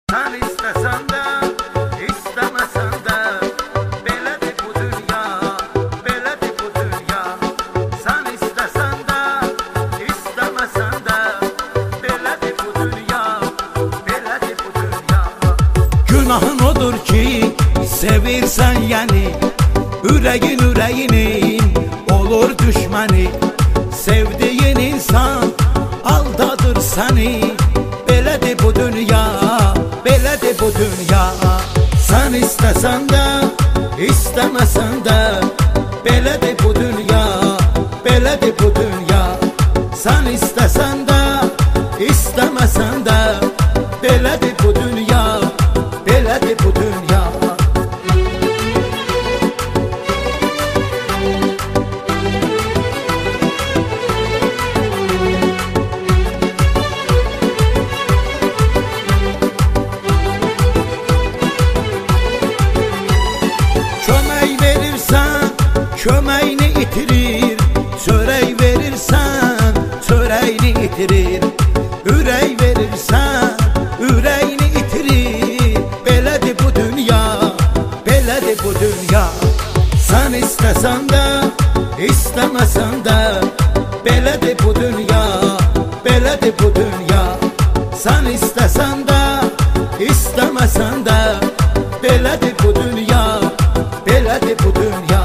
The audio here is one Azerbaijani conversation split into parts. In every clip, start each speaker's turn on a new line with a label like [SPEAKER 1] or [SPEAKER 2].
[SPEAKER 1] Sen istesen de istemesen de belədir bu dünya, belədir bu dünya. Sen istesen de istemesen de belədir bu dünya, belədir bu dünya.
[SPEAKER 2] Günahın odur ki sevirsen yani yüreğin yüreğinin olur düşmeni. Sevdiğin insan aldadır seni. Belədir bu dünya, belədir bu dünya. Sen istesen de istemesen de belədir bu dünya, belədir bu dünya. Sen istesen de istemesen de belədir bu dünya, belədir bu dünya. Köməyini itirir, çörək verirsən, çörəyini itirir. Ürək verirsən, ürəyini itirir. Belədir bu dünya, belədir bu dünya. Sən istəsən də, istəməsən də belədir bu dünya, belədir bu dünya. Sən istəsən də, istəməsən də belədir bu dünya, belədir bu dünya.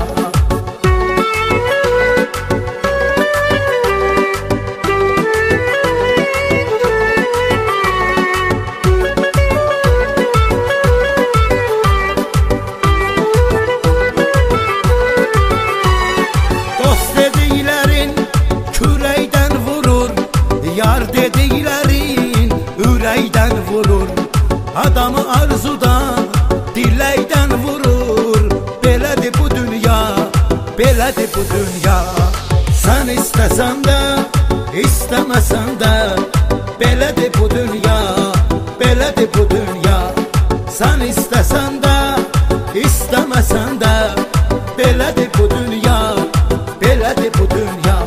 [SPEAKER 2] Yar dediklərin ürəkdən vurur, adamı arzudan, diləkdən vurur. Belədir bu dünya, belədir bu dünya. Sən istəsən də, istəməsən də belədir bu dünya, belədir bu dünya. Sən istəsən də, istəməsən də belədir bu dünya, belədir bu dünya.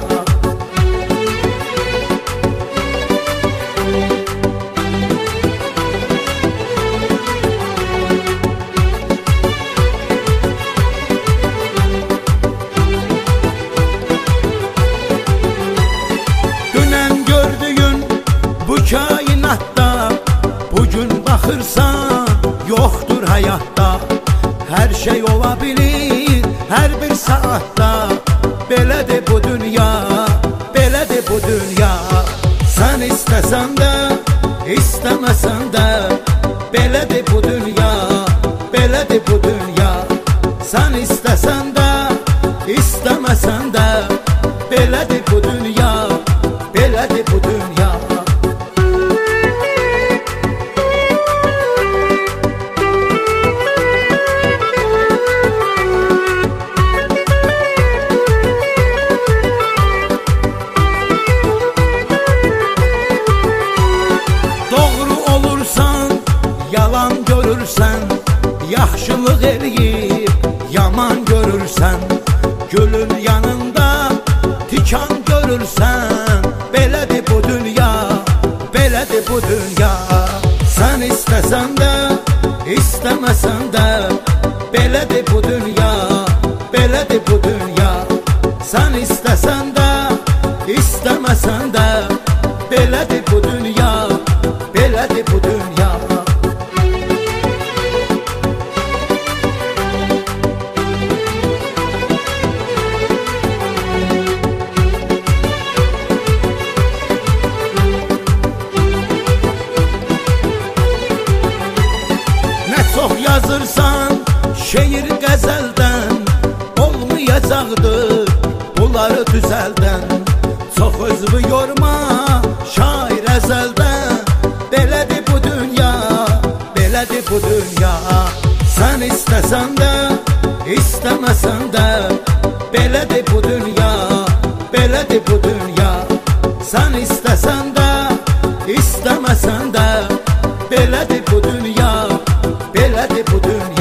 [SPEAKER 2] Kainatda bugün baxırsan yoxdur həyatda. Hər şey ola bilir hər bir saatda. Belədir bu dünya, belədir bu dünya. Sən istəsən də, istəməsən də belədir bu dünya, belədir bu dünya. Sən istəsən də, istəməsən də belədir bu dünya, belədir bu dünya. Yalan görürsən, yaxşılıq eləyib yaman görürsən. Gülün yanında tikan görürsən. Belədir bu dünya, belədir bu dünya. Sən istəsən də, istəməsən də belədir bu dünya, belədir bu dünya. Sən istəsən də, istəməsən də belədir bu dünya, belədir bu dünya. Yazırsan şeir qəzəldən olmayacaqdır bunları düzəldən. Çox özünü yorma şair əzəldən. Belədir bu dünya, belədir bu dünya. Sən istəsən də, istəməsən də belədir bu dünya, belədir bu dünya. Sən istəsən də, istəməsən də belədir bu dünya, belədir bu dünya.